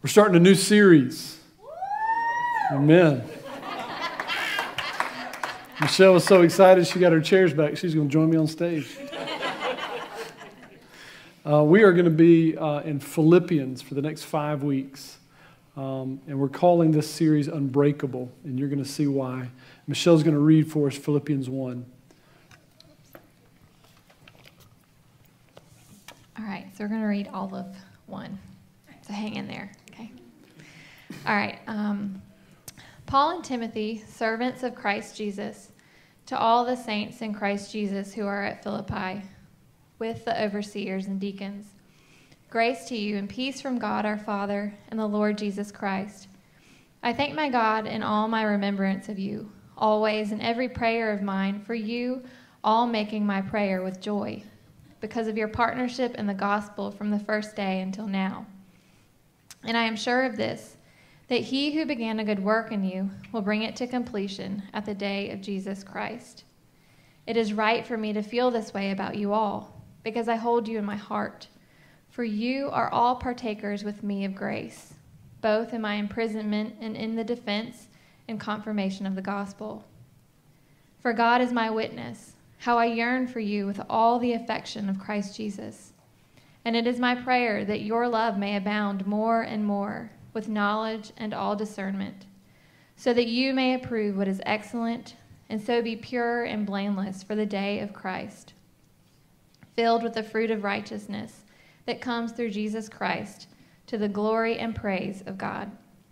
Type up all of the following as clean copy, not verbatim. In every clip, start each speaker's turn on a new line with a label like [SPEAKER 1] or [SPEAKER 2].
[SPEAKER 1] We're starting a new series. Amen. Michelle was so excited she got her chairs back. She's going to join me on stage. We are going to be in Philippians for the next 5 weeks. And we're calling this series Unbreakable, and you're going to see why. Michelle's going to read for us Philippians 1.
[SPEAKER 2] All right, so we're going to read all of 1. So hang in there, okay? All right. Paul and Timothy, servants of Christ Jesus, to all the saints in Christ Jesus who are at Philippi, with the overseers and deacons. Grace to you and peace from God our Father and the Lord Jesus Christ. I thank my God in all my remembrance of you, always in every prayer of mine, for you all making my prayer with joy, because of your partnership in the gospel from the first day until now. And I am sure of this, that he who began a good work in you will bring it to completion at the day of Jesus Christ. It is right for me to feel this way about you all, because I hold you in my heart. For you are all partakers with me of grace, both in my imprisonment and in the defense and confirmation of the gospel. For God is my witness, how I yearn for you with all the affection of Christ Jesus. And it is my prayer that your love may abound more and more with knowledge and all discernment, so that you may approve what is excellent, and so be pure and blameless for the day of Christ, filled with the fruit of righteousness that comes through Jesus Christ, to the glory and praise of God.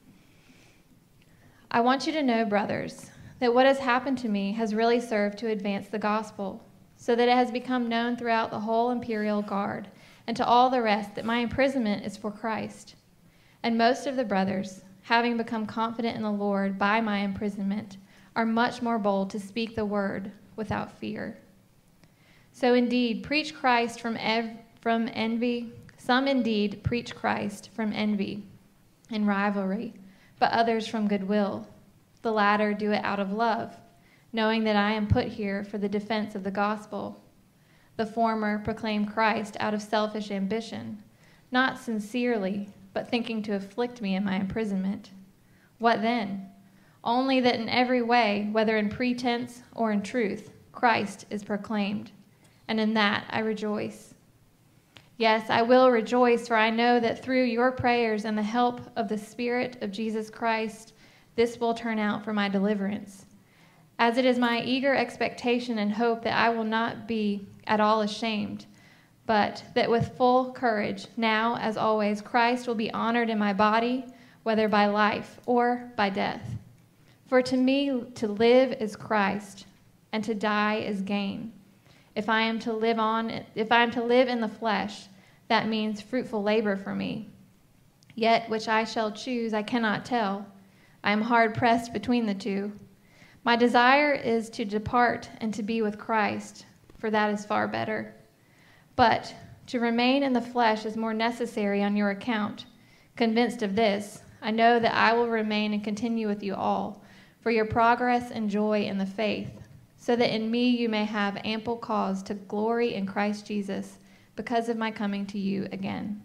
[SPEAKER 2] I want you to know, brothers, that what has happened to me has really served to advance the gospel, so that it has become known throughout the whole imperial guard, and to all the rest that my imprisonment is for Christ. And most of the brothers, having become confident in the Lord by my imprisonment, are much more bold to speak the word without fear. So indeed, preach Christ from envy. Some indeed preach Christ from envy and rivalry, but others from goodwill. The latter do it out of love, knowing that I am put here for the defense of the gospel. The former proclaim Christ out of selfish ambition, not sincerely, but thinking to afflict me in my imprisonment. What then? Only that in every way, whether in pretense or in truth, Christ is proclaimed, and in that I rejoice. Yes, I will rejoice, for I know that through your prayers and the help of the Spirit of Jesus Christ, this will turn out for my deliverance. As it is my eager expectation and hope that I will not be at all ashamed, but that with full courage, now as always, Christ will be honored in my body, whether by life or by death. For to me to live is Christ, and to die is gain. If I am to live in the flesh, that means fruitful labor for me. Yet which I shall choose I cannot tell. I am hard pressed between the two. My desire is to depart and to be with Christ, for that is far better. But to remain in the flesh is more necessary on your account. Convinced of this, I know that I will remain and continue with you all, for your progress and joy in the faith, so that in me you may have ample cause to glory in Christ Jesus, because of my coming to you again.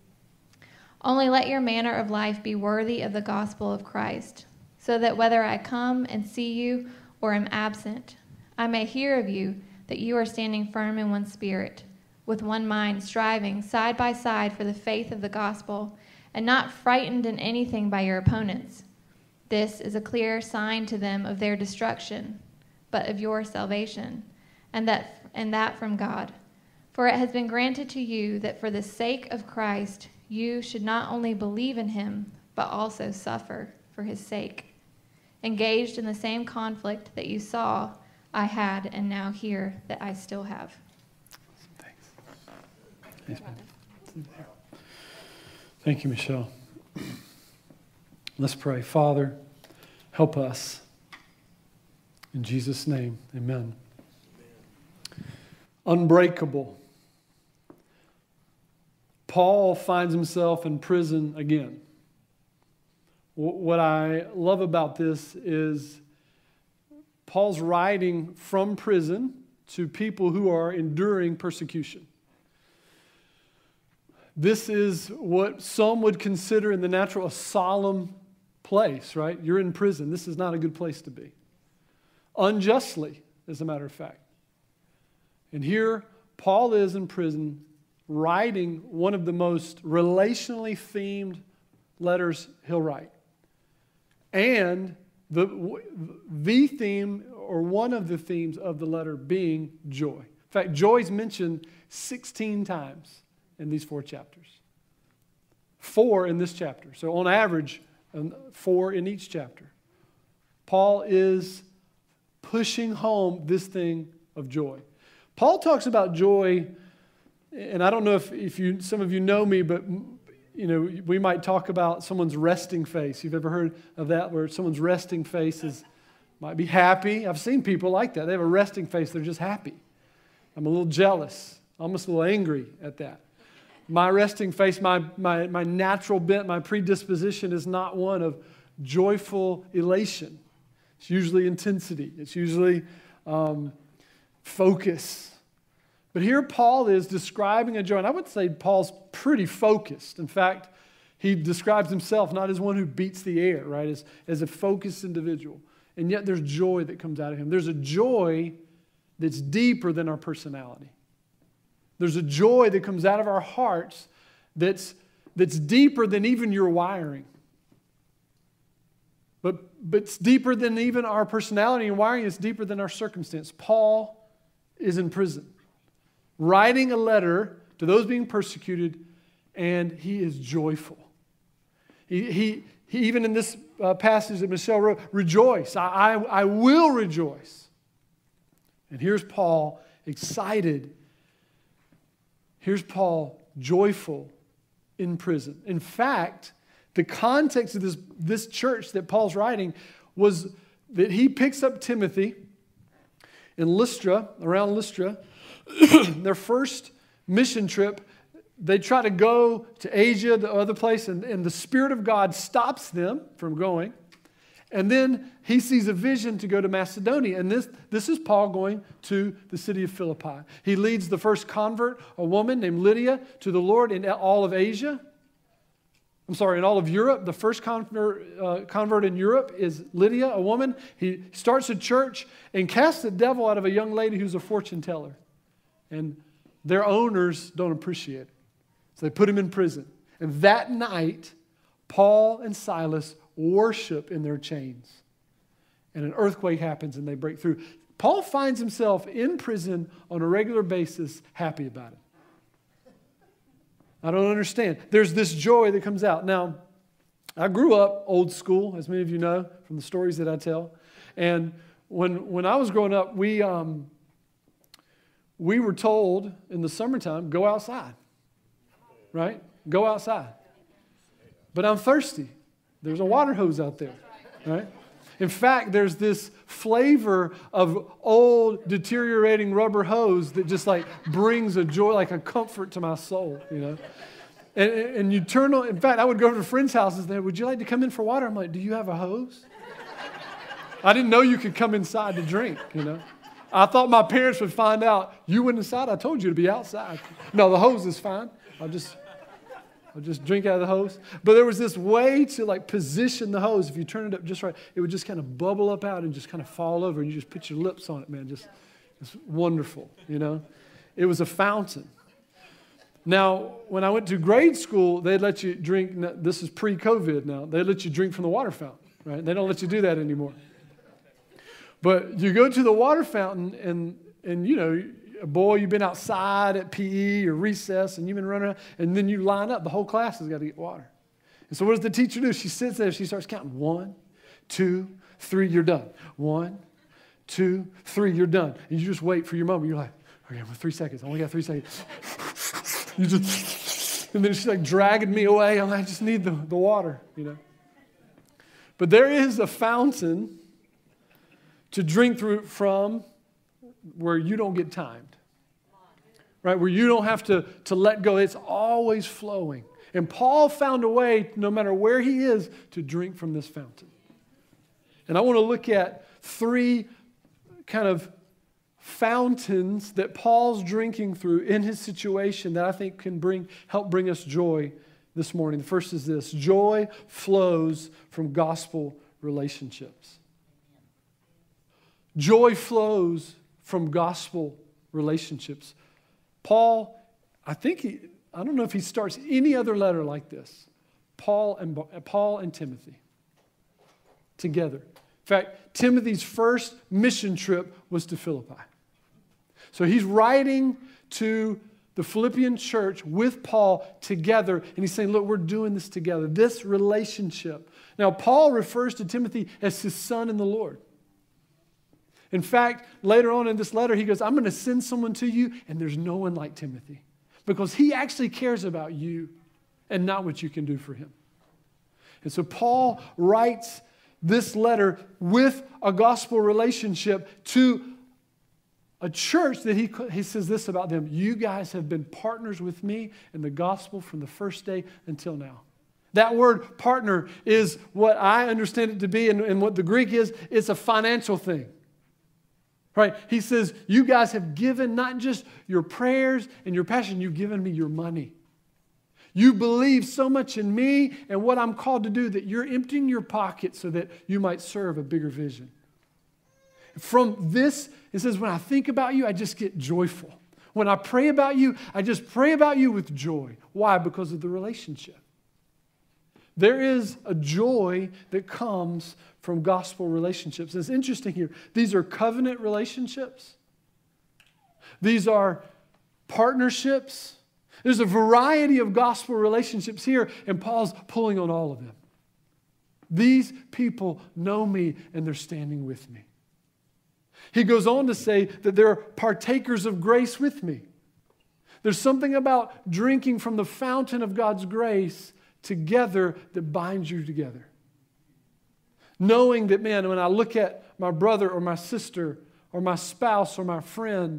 [SPEAKER 2] Only let your manner of life be worthy of the gospel of Christ, so that whether I come and see you or am absent, I may hear of you that you are standing firm in one spirit, with one mind, striving side by side for the faith of the gospel, and not frightened in anything by your opponents. This is a clear sign to them of their destruction, but of your salvation, and that from God. For it has been granted to you that for the sake of Christ you should not only believe in him, but also suffer for his sake, engaged in the same conflict that you saw I had and now hear that I still have.
[SPEAKER 1] Thanks. Thank you, Michelle. Let's pray. Father, help us. In Jesus' name, amen. Unbreakable. Paul finds himself in prison again. What I love about this is Paul's writing from prison to people who are enduring persecution. This is what some would consider in the natural a solemn place, right? You're in prison. This is not a good place to be. Unjustly, as a matter of fact. And here, Paul is in prison writing one of the most relationally themed letters he'll write. And the theme, or one of the themes of the letter being joy. In fact, joy is mentioned 16 times in these 4 chapters. 4 in this chapter. So on average, 4 in each chapter. Paul is pushing home this thing of joy. Paul talks about joy, and I don't know if you, some of you know me, but we might talk about someone's resting face. You've ever heard of that, where someone's resting face might be happy? I've seen people like that. They have a resting face. They're just happy. I'm a little jealous, almost a little angry at that. My resting face, my natural bent, my predisposition is not one of joyful elation. It's usually intensity. It's usually focus. But here Paul is describing a joy, and I would say Paul's pretty focused. In fact, he describes himself not as one who beats the air, right, as a focused individual. And yet there's joy that comes out of him. There's a joy that's deeper than our personality. There's a joy that comes out of our hearts that's deeper than even your wiring. But it's deeper than even our personality and wiring. It's deeper than our circumstance. Paul is in prison, writing a letter to those being persecuted, and he is joyful. He even in this passage that Michelle wrote, rejoice. I will rejoice. And here's Paul excited. Here's Paul joyful in prison. In fact, the context of this church that Paul's writing was that he picks up Timothy in Lystra, around Lystra. Their first mission trip, they try to go to Asia, the other place, and the Spirit of God stops them from going. And then he sees a vision to go to Macedonia. And this is Paul going to the city of Philippi. He leads the first convert, a woman named Lydia, to the Lord in all of Asia. In all of Europe. The first convert in Europe is Lydia, a woman. He starts a church and casts the devil out of a young lady who's a fortune teller. And their owners don't appreciate it. So they put him in prison. And that night, Paul and Silas worship in their chains. And an earthquake happens and they break through. Paul finds himself in prison on a regular basis, happy about it. I don't understand. There's this joy that comes out. Now, I grew up old school, as many of you know from the stories that I tell. And when I was growing up, we were told in the summertime, go outside. Right? Go outside. But I'm thirsty. There's a water hose out there. Right? In fact, there's this flavor of old, deteriorating rubber hose that just like brings a joy, like a comfort to my soul, And you turn on, in fact, I would go to friends' houses and they would you like to come in for water? I'm like, do you have a hose? I didn't know you could come inside to drink, I thought my parents would find out, you went inside, I told you to be outside. No, the hose is fine. I'll just drink out of the hose. But there was this way to like position the hose. If you turn it up just right, it would just kind of bubble up out and just kind of fall over. And you just put your lips on it, man. It's wonderful, It was a fountain. Now, when I went to grade school, they'd let you drink. This is pre-COVID now. They'd let you drink from the water fountain, right? They don't let you do that anymore. But you go to the water fountain and boy, you've been outside at PE or recess and you've been running around, and then you line up. The whole class has got to get water. And so what does the teacher do? She sits there, she starts counting. 1, 2, 3, you're done. 1, 2, 3, you're done. And you just wait for your moment. You're like, okay, I'm 3 seconds. I only got 3 seconds. And then she's like dragging me away. I just need the water, But there is a fountain to drink from where you don't get timed, right? Where you don't have to let go. It's always flowing. And Paul found a way, no matter where he is, to drink from this fountain. And I want to look at 3 kind of fountains that Paul's drinking through in his situation that I think can help bring us joy this morning. The first is this: joy flows from gospel relationships. Joy flows from gospel relationships. Paul, I don't know if he starts any other letter like this. Paul and Timothy together. In fact, Timothy's first mission trip was to Philippi. So he's writing to the Philippian church with Paul together, and he's saying, look, we're doing this together, this relationship. Now, Paul refers to Timothy as his son in the Lord. In fact, later on in this letter, he goes, I'm going to send someone to you, and there's no one like Timothy, because he actually cares about you and not what you can do for him. And so Paul writes this letter with a gospel relationship to a church that he says this about them: you guys have been partners with me in the gospel from the first day until now. That word partner is what I understand it to be, and what the Greek is, it's a financial thing. Right? He says, you guys have given not just your prayers and your passion, you've given me your money. You believe so much in me and what I'm called to do that you're emptying your pocket so that you might serve a bigger vision. From this, it says, when I think about you, I just get joyful. When I pray about you, I just pray about you with joy. Why? Because of the relationship. There is a joy that comes from gospel relationships. It's interesting here. These are covenant relationships. These are partnerships. There's a variety of gospel relationships here, and Paul's pulling on all of them. These people know me, and they're standing with me. He goes on to say that they're partakers of grace with me. There's something about drinking from the fountain of God's grace together that binds you together. Knowing that, man, when I look at my brother or my sister or my spouse or my friend,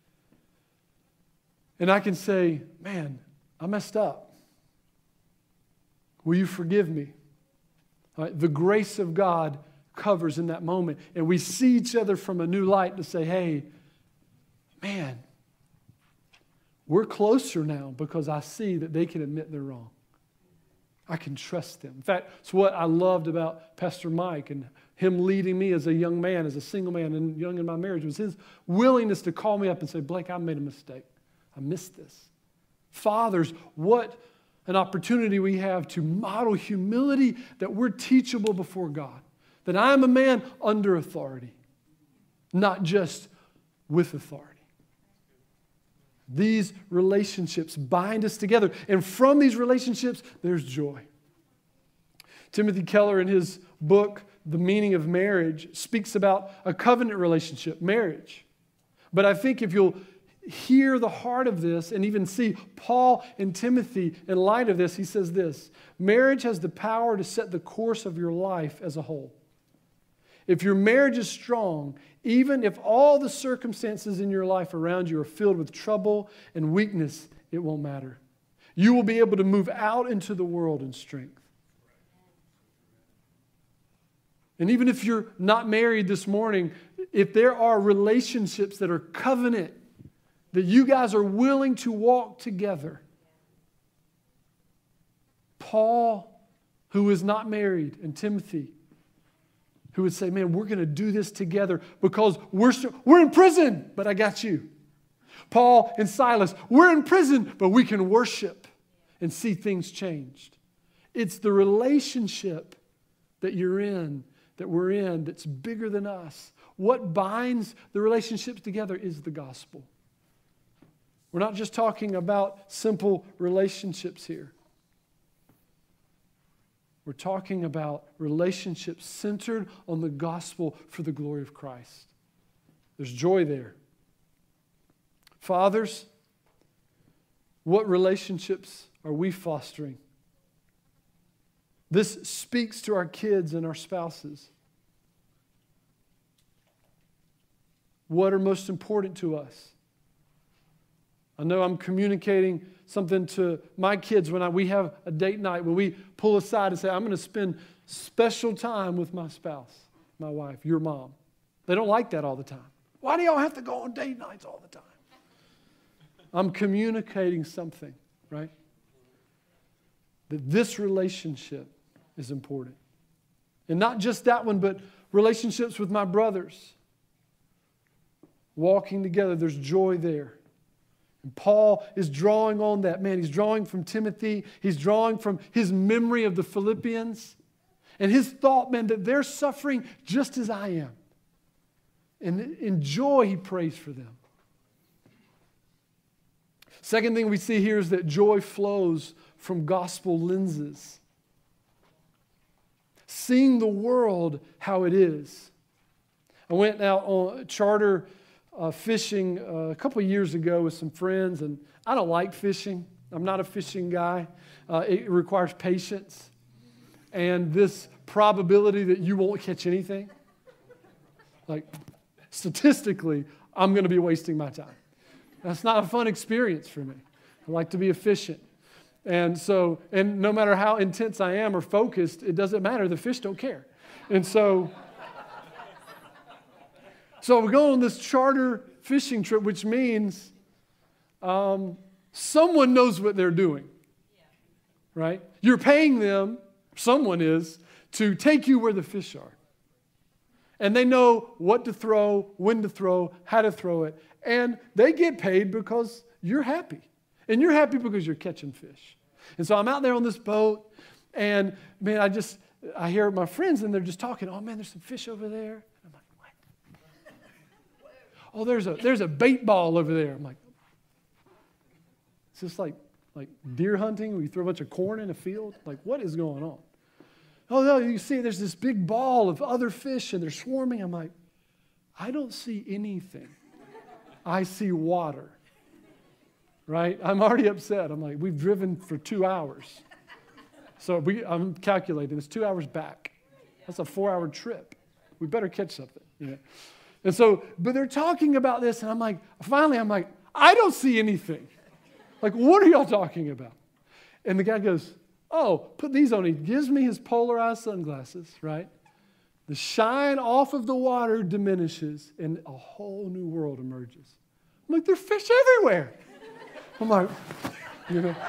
[SPEAKER 1] and I can say, man, I messed up. Will you forgive me? All right, the grace of God covers in that moment. And we see each other from a new light to say, hey, man, we're closer now because I see that they can admit they're wrong. I can trust them. In fact, it's what I loved about Pastor Mike and him leading me as a young man, as a single man, and young in my marriage, was his willingness to call me up and say, Blake, I made a mistake. I missed this. Fathers, what an opportunity we have to model humility, that we're teachable before God, that I am a man under authority, not just with authority. These relationships bind us together, and from these relationships, there's joy. Timothy Keller, in his book, The Meaning of Marriage, speaks about a covenant relationship, marriage. But I think if you'll hear the heart of this and even see Paul and Timothy in light of this, he says this: marriage has the power to set the course of your life as a whole. If your marriage is strong, even if all the circumstances in your life around you are filled with trouble and weakness, it won't matter. You will be able to move out into the world in strength. And even if you're not married this morning, if there are relationships that are covenant, that you guys are willing to walk together. Paul, who is not married, and Timothy, who would say, man, we're going to do this together because we're in prison, but I got you. Paul and Silas, we're in prison, but we can worship and see things changed. It's the relationship that you're in, that we're in, that's bigger than us. What binds the relationships together is the gospel. We're not just talking about simple relationships here. We're talking about relationships centered on the gospel for the glory of Christ. There's joy there. Fathers, what relationships are we fostering? This speaks to our kids and our spouses. What are most important to us? I know I'm communicating something to my kids when we have a date night, when we pull aside and say, I'm going to spend special time with my spouse, my wife, your mom. They don't like that all the time. Why do y'all have to go on date nights all the time? I'm communicating something, right? That this relationship is important. And not just that one, but relationships with my brothers. Walking together, there's joy there. And Paul is drawing on that. Man, he's drawing from Timothy. He's drawing from his memory of the Philippians. And his thought, man, that they're suffering just as I am. And in joy, he prays for them. Second thing we see here is that joy flows from gospel lenses. Seeing the world how it is. I went out on charter fishing a couple of years ago with some friends, and I don't like fishing. I'm not a fishing guy. It requires patience and this probability that you won't catch anything. Like, statistically, I'm going to be wasting my time. That's not a fun experience for me. I like to be efficient. And no matter how intense I am or focused, it doesn't matter. The fish don't care. And so we go on this charter fishing trip, which means someone knows what they're doing, right? You're paying them, someone is, to take you where the fish are. And they know what to throw, when to throw, how to throw it. And they get paid because you're happy. And you're happy because you're catching fish. And so I'm out there on this boat, and man, I hear my friends, and they're just talking, oh man, there's some fish over there. And I'm like, what? Oh, there's a bait ball over there. I'm like, is this like deer hunting where you throw a bunch of corn in a field? Like, what is going on? Oh no, you see there's this big ball of other fish, and they're swarming. I'm like, I don't see anything. I see water. Right? I'm already upset. I'm like, we've driven for 2 hours. So I'm calculating. It's 2 hours back. That's a 4-hour trip. We better catch something. You know? And so, but they're talking about this, and I'm like, I don't see anything. Like, what are y'all talking about? And the guy goes, oh, put these on. He gives me his polarized sunglasses, right? The shine off of the water diminishes, and a whole new world emerges. I'm like, there's fish everywhere. I'm like, you know,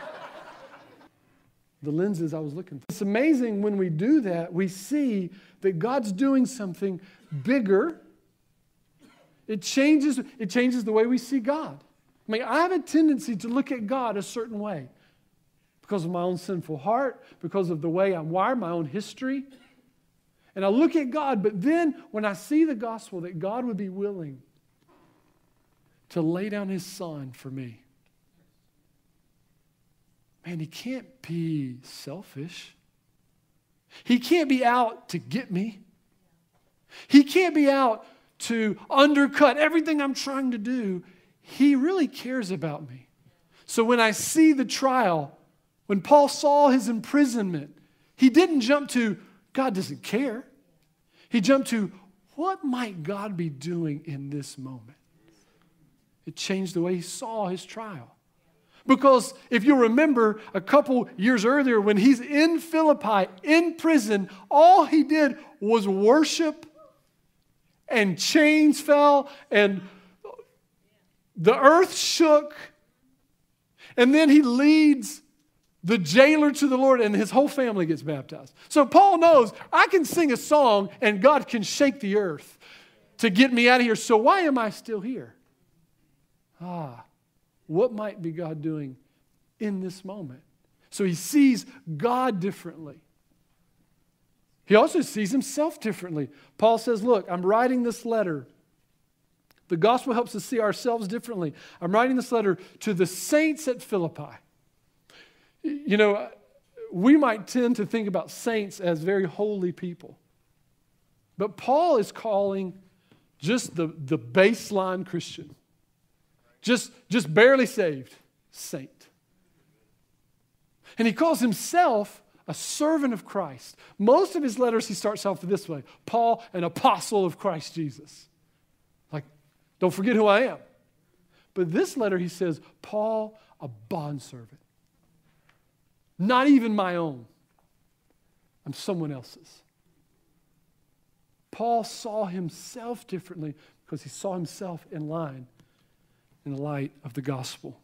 [SPEAKER 1] the lenses I was looking for. It's amazing when we do that, we see that God's doing something bigger. It changes the way we see God. I mean, I have a tendency to look at God a certain way because of my own sinful heart, because of the way I'm wired, my own history. And I look at God, but then when I see the gospel that God would be willing to lay down his son for me, man, he can't be selfish. He can't be out to get me. He can't be out to undercut everything I'm trying to do. He really cares about me. So when I see the trial, when Paul saw his imprisonment, he didn't jump to, God doesn't care. He jumped to, what might God be doing in this moment? It changed the way he saw his trial. Because if you remember a couple years earlier when he's in Philippi, in prison, all he did was worship, and chains fell, and the earth shook, and then he leads the jailer to the Lord, and his whole family gets baptized. So Paul knows, I can sing a song, and God can shake the earth to get me out of here, so why am I still here? What might be God doing in this moment? So he sees God differently. He also sees himself differently. Paul says, look, I'm writing this letter. The gospel helps us see ourselves differently. I'm writing this letter to the saints at Philippi. You know, we might tend to think about saints as very holy people. But Paul is calling just the baseline Christian. Just barely saved saint. And he calls himself a servant of Christ. Most of his letters he starts off this way. Paul, an apostle of Christ Jesus. Like, don't forget who I am. But this letter he says, Paul, a bondservant. Not even my own. I'm someone else's. Paul saw himself differently because he saw himself in line in the light of the gospel.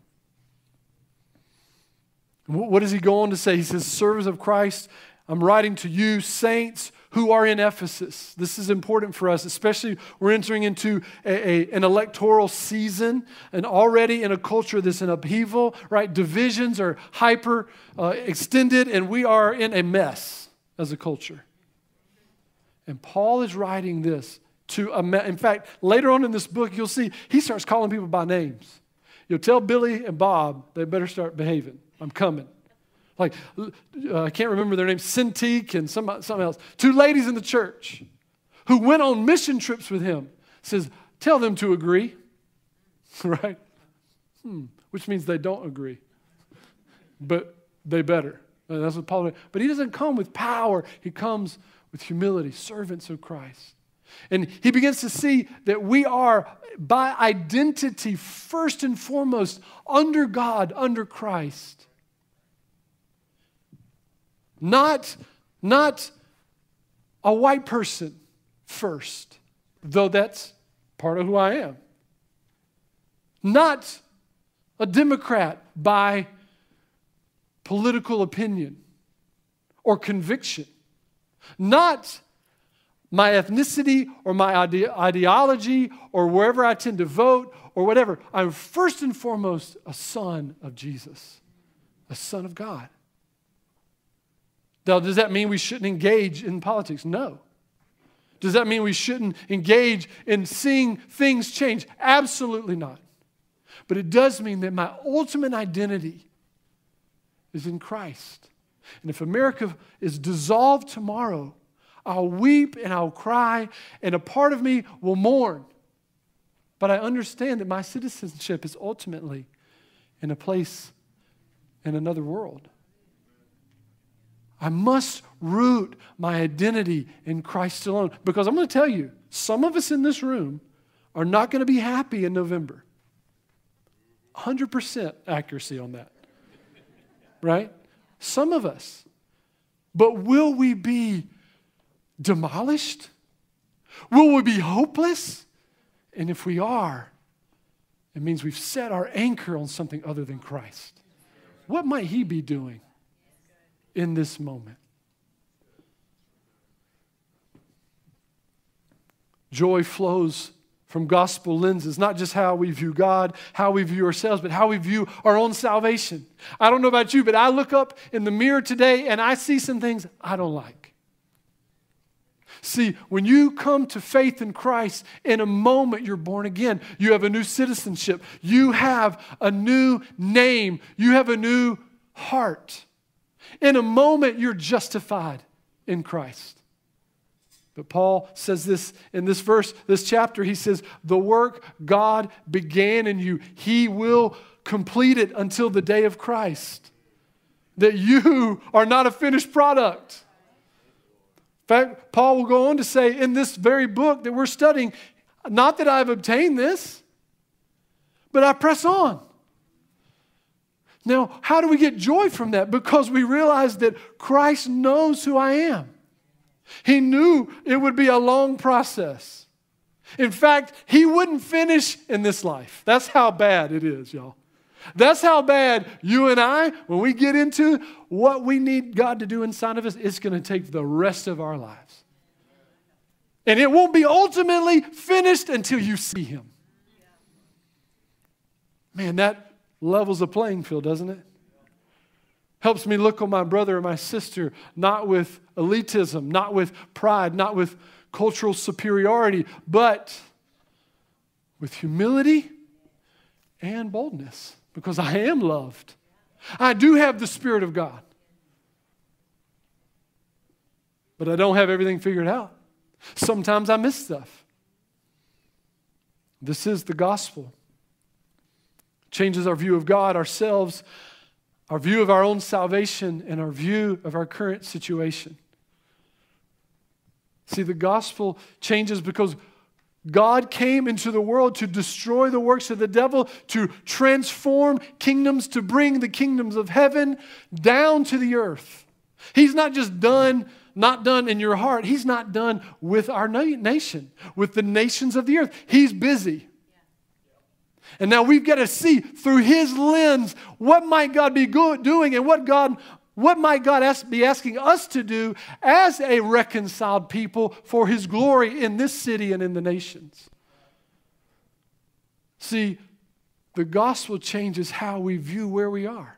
[SPEAKER 1] What does he go on to say? He says, servants of Christ, I'm writing to you, saints who are in Ephesus. This is important for us, especially we're entering into an electoral season and already in a culture that's in upheaval, right? Divisions are hyper extended and we are in a mess as a culture. And Paul is writing this to in fact, later on in this book, you'll see he starts calling people by names. You'll tell Billy and Bob they better start behaving. I'm coming. Like, I can't remember their names, Cintiq and something else. Two ladies in the church who went on mission trips with him. Says, tell them to agree. Right? Which means they don't agree. But they better. And that's what Paul did. But he doesn't come with power. He comes with humility, servants of Christ. And he begins to see that we are, by identity, first and foremost, under God, under Christ. Not a white person first, though that's part of who I am. Not a Democrat by political opinion or conviction. Not my ethnicity or my ideology or wherever I tend to vote or whatever. I'm first and foremost a son of Jesus, a son of God. Now, does that mean we shouldn't engage in politics? No. Does that mean we shouldn't engage in seeing things change? Absolutely not. But it does mean that my ultimate identity is in Christ. And if America is dissolved tomorrow, I'll weep and I'll cry, and a part of me will mourn. But I understand that my citizenship is ultimately in a place in another world. I must root my identity in Christ alone. Because I'm going to tell you, some of us in this room are not going to be happy in November. 100% accuracy on that. Right? Some of us. But will we be demolished? Will we be hopeless? And if we are, it means we've set our anchor on something other than Christ. What might He be doing in this moment? Joy flows from gospel lenses, not just how we view God, how we view ourselves, but how we view our own salvation. I don't know about you, but I look up in the mirror today and I see some things I don't like. See, when you come to faith in Christ, in a moment you're born again. You have a new citizenship. You have a new name. You have a new heart. In a moment you're justified in Christ. But Paul says this in this verse, this chapter, he says, the work God began in you, He will complete it until the day of Christ. That you are not a finished product. In fact, Paul will go on to say in this very book that we're studying, not that I've obtained this, but I press on. Now, how do we get joy from that? Because we realize that Christ knows who I am. He knew it would be a long process. In fact, He wouldn't finish in this life. That's how bad it is, y'all. That's how bad you and I, when we get into what we need God to do inside of us, it's going to take the rest of our lives. And it won't be ultimately finished until you see Him. Man, that levels the playing field, doesn't it? Helps me look on my brother or my sister, not with elitism, not with pride, not with cultural superiority, but with humility and boldness. Because I am loved. I do have the Spirit of God. But I don't have everything figured out. Sometimes I miss stuff. This is the gospel. Changes our view of God, ourselves, our view of our own salvation, and our view of our current situation. See, the gospel changes because God came into the world to destroy the works of the devil, to transform kingdoms, to bring the kingdoms of heaven down to the earth. He's not just done not done in your heart, he's not done with our nation, with the nations of the earth. He's busy. And now we've got to see through his lens, what might God be doing and what might God be asking us to do as a reconciled people for his glory in this city and in the nations. See, the gospel changes how we view where we are.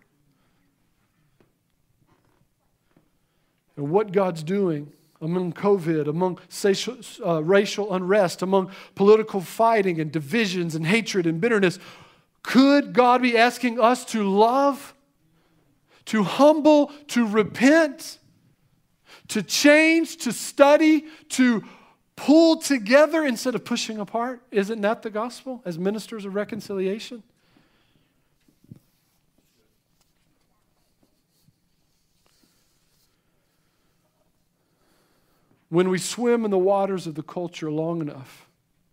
[SPEAKER 1] And what God's doing among COVID, among racial unrest, among political fighting and divisions and hatred and bitterness. Could God be asking us to love, to humble, to repent, to change, to study, to pull together instead of pushing apart? Isn't that the gospel as ministers of reconciliation? When we swim in the waters of the culture long enough,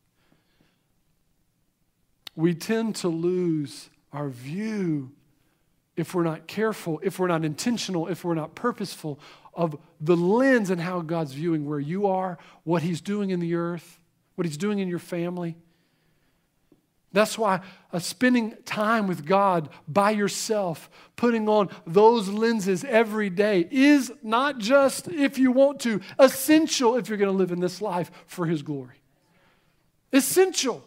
[SPEAKER 1] we tend to lose our view, if we're not careful, if we're not intentional, if we're not purposeful, of the lens and how God's viewing where you are, what he's doing in the earth, what he's doing in your family. That's why spending time with God by yourself, putting on those lenses every day is not just, if you want to, essential if you're going to live in this life for his glory. Essential.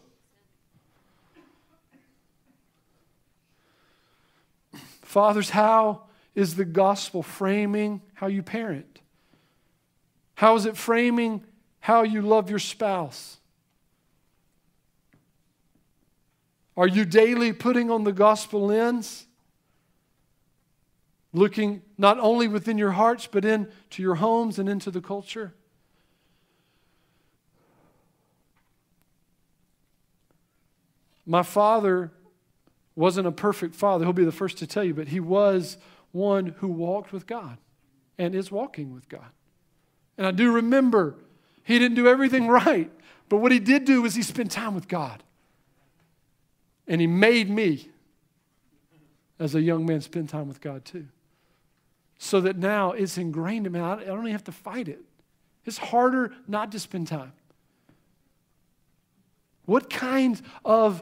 [SPEAKER 1] Fathers, how is the gospel framing how you parent? How is it framing how you love your spouse? Are you daily putting on the gospel lens? Looking not only within your hearts, but into your homes and into the culture? My father wasn't a perfect father. He'll be the first to tell you, but he was one who walked with God and is walking with God. And I do remember he didn't do everything right, but what he did do was he spent time with God. And he made me, as a young man, spend time with God too. So that now it's ingrained in me. I don't even have to fight it. It's harder not to spend time. What kind of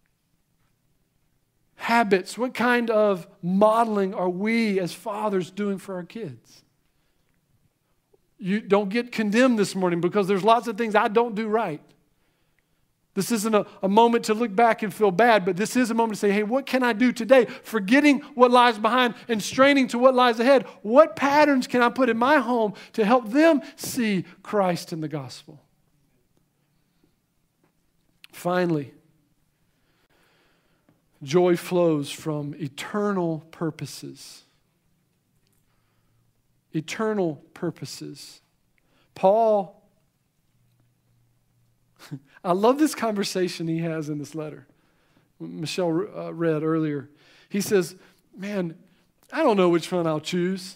[SPEAKER 1] habits, what kind of modeling are we as fathers doing for our kids? You don't get condemned this morning because there's lots of things I don't do right. This isn't a moment to look back and feel bad, but this is a moment to say, hey, what can I do today? Forgetting what lies behind and straining to what lies ahead. What patterns can I put in my home to help them see Christ in the gospel? Finally, joy flows from eternal purposes. Eternal purposes. Paul, I love this conversation he has in this letter. Michelle read earlier. He says, man, I don't know which one I'll choose.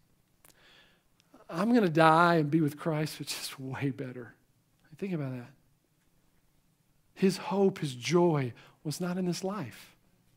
[SPEAKER 1] I'm going to die and be with Christ, which is way better. Think about that. His hope, his joy was not in this life.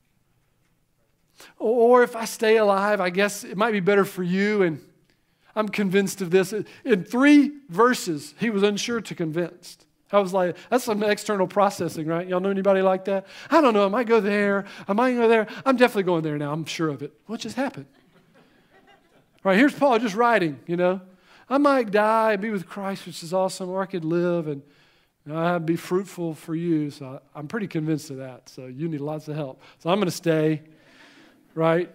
[SPEAKER 1] Or if I stay alive, I guess it might be better for you. And I'm convinced of this. In 3 verses, he was unsure to convinced. I was like, that's some external processing, right? Y'all know anybody like that? I don't know. I might go there. I might go there. I'm definitely going there now. I'm sure of it. What just happened? Right, here's Paul just writing, I might die and be with Christ, which is awesome, or I could live and I'd be fruitful for you. So I'm pretty convinced of that. So you need lots of help. So I'm going to stay, right?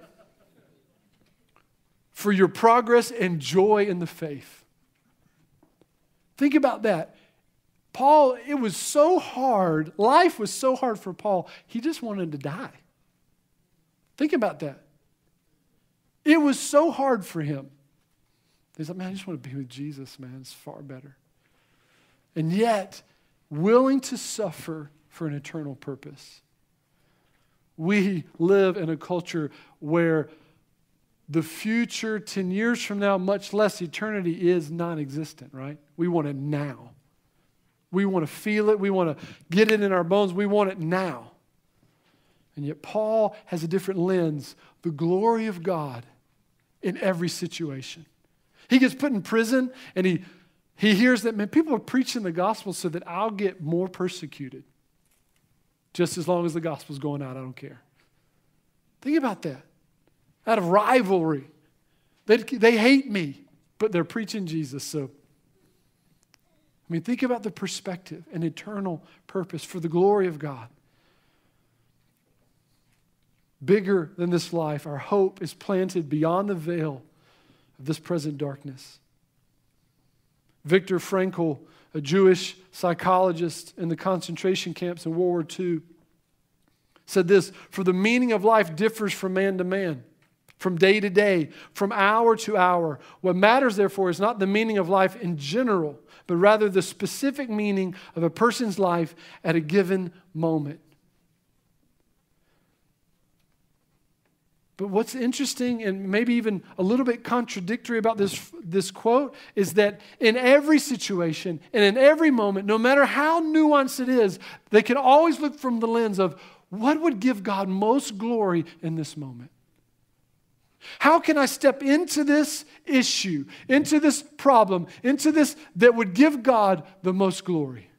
[SPEAKER 1] For your progress and joy in the faith. Think about that. Paul, it was so hard. Life was so hard for Paul. He just wanted to die. Think about that. It was so hard for him. He's like, man, I just want to be with Jesus, man. It's far better. And yet, willing to suffer for an eternal purpose. We live in a culture where the future 10 years from now, much less eternity, is non-existent, right? We want it now. We want to feel it. We want to get it in our bones. We want it now. And yet Paul has a different lens, the glory of God in every situation. He gets put in prison, and he hears that, man, people are preaching the gospel so that I'll get more persecuted. Just as long as the gospel's going out, I don't care. Think about that. Out of rivalry. They hate me, but they're preaching Jesus. So, I mean, think about the perspective and eternal purpose for the glory of God. Bigger than this life, our hope is planted beyond the veil of this present darkness. Viktor Frankl, a Jewish psychologist in the concentration camps in World War II, said this: "For the meaning of life differs from man to man, from day to day, from hour to hour. What matters, therefore, is not the meaning of life in general, but rather the specific meaning of a person's life at a given moment." But what's interesting and maybe even a little bit contradictory about this quote is that in every situation and in every moment, no matter how nuanced it is, they can always look from the lens of what would give God most glory in this moment. How can I step into this issue, into this problem, into this that would give God the most glory?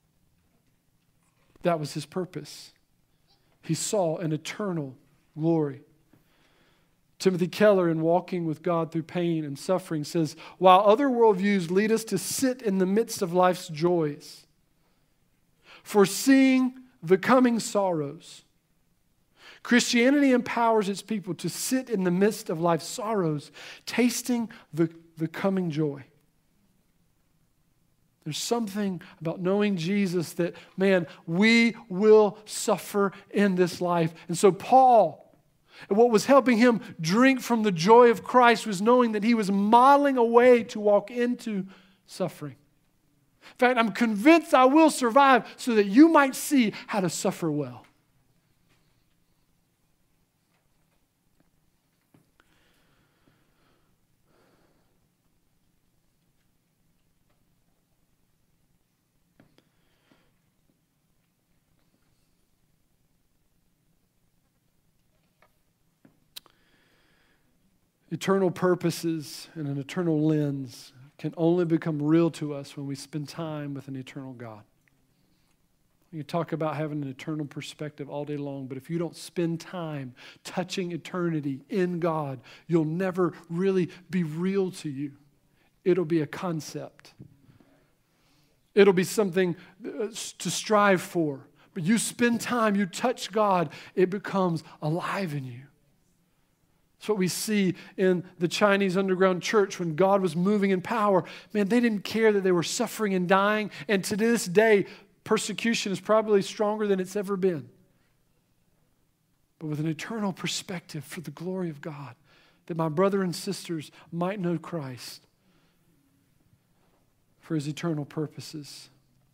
[SPEAKER 1] That was his purpose. He saw an eternal glory. Timothy Keller, in Walking with God Through Pain and Suffering, says, while other worldviews lead us to sit in the midst of life's joys, foreseeing the coming sorrows, Christianity empowers its people to sit in the midst of life's sorrows, tasting the coming joy. There's something about knowing Jesus that, man, we will suffer in this life. And so Paul, and what was helping him drink from the joy of Christ was knowing that he was modeling a way to walk into suffering. In fact, I'm convinced I will survive so that you might see how to suffer well. Eternal purposes and an eternal lens can only become real to us when we spend time with an eternal God. You talk about having an eternal perspective all day long, but if you don't spend time touching eternity in God, you'll never really be real to you. It'll be a concept. It'll be something to strive for. But you spend time, you touch God, it becomes alive in you. That's what we see in the Chinese underground church when God was moving in power. Man, they didn't care that they were suffering and dying. And to this day, persecution is probably stronger than it's ever been. But with an eternal perspective for the glory of God, that my brother and sisters might know Christ for his eternal purposes.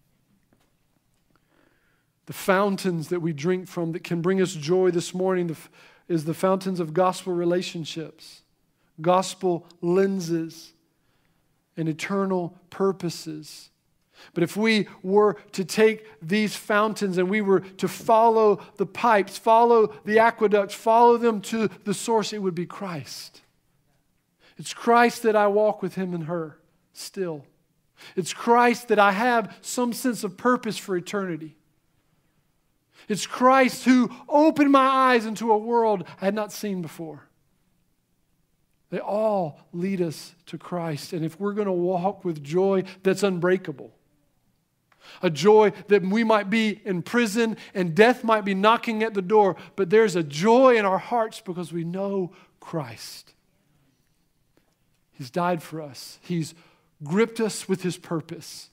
[SPEAKER 1] The fountains that we drink from that can bring us joy this morning is the fountains of gospel relationships, gospel lenses, and eternal purposes. But if we were to take these fountains and we were to follow the pipes, follow the aqueducts, follow them to the source, it would be Christ. It's Christ that I walk with him and her still. It's Christ that I have some sense of purpose for eternity. It's Christ who opened my eyes into a world I had not seen before. They all lead us to Christ. And if we're going to walk with joy that's unbreakable, a joy that we might be in prison and death might be knocking at the door, but there's a joy in our hearts because we know Christ. He's died for us. He's gripped us with his purpose.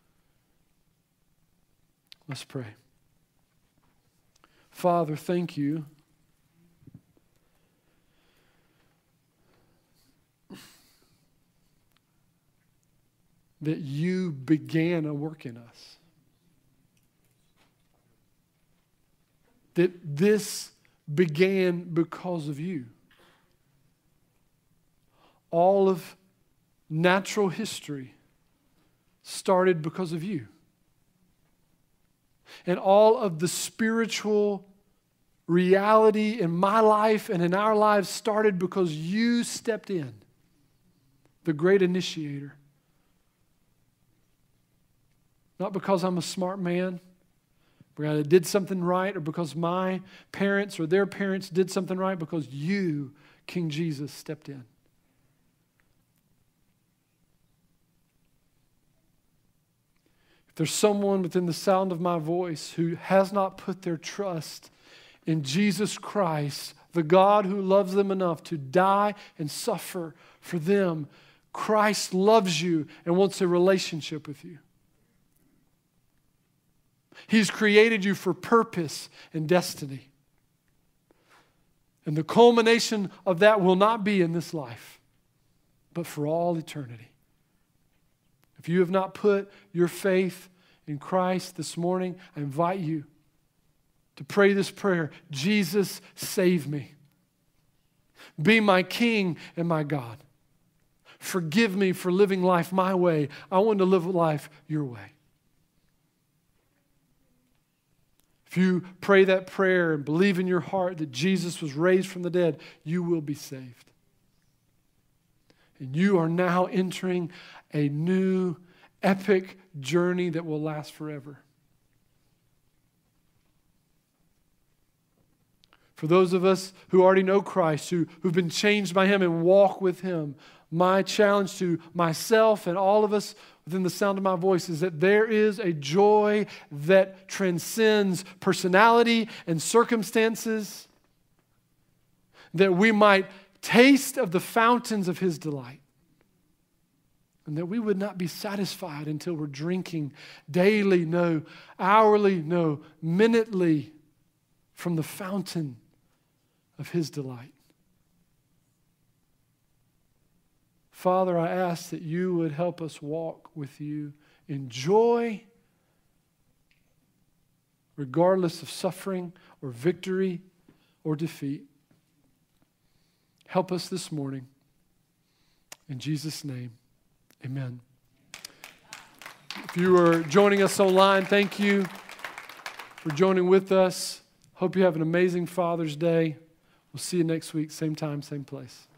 [SPEAKER 1] Let's pray. Father, thank you that you began a work in us. That this began because of you. All of natural history started because of you. And all of the spiritual reality in my life and in our lives started because you stepped in. the great initiator. Not because I'm a smart man, because I did something right, or because my parents or their parents did something right, because you, King Jesus, stepped in. If there's someone within the sound of my voice who has not put their trust in Jesus Christ, the God who loves them enough to die and suffer for them, Christ loves you and wants a relationship with you. He's created you for purpose and destiny. And the culmination of that will not be in this life, but for all eternity. If you have not put your faith in Christ this morning, I invite you to pray this prayer. Jesus, save me. Be my King and my God. Forgive me for living life my way. I want to live life your way. If you pray that prayer and believe in your heart that Jesus was raised from the dead, you will be saved. And you are now entering a new, epic journey that will last forever. For those of us who already know Christ, who've been changed by Him and walk with Him, my challenge to myself and all of us within the sound of my voice is that there is a joy that transcends personality and circumstances, that we might taste of the fountains of His delight, and that we would not be satisfied until we're drinking daily, no, hourly, no, minutely from the fountain of His delight. Father, I ask that you would help us walk with you in joy, regardless of suffering or victory or defeat. Help us this morning. In Jesus' name, amen. If you are joining us online, thank you for joining with us. Hope you have an amazing Father's Day. We'll see you next week, same time, same place.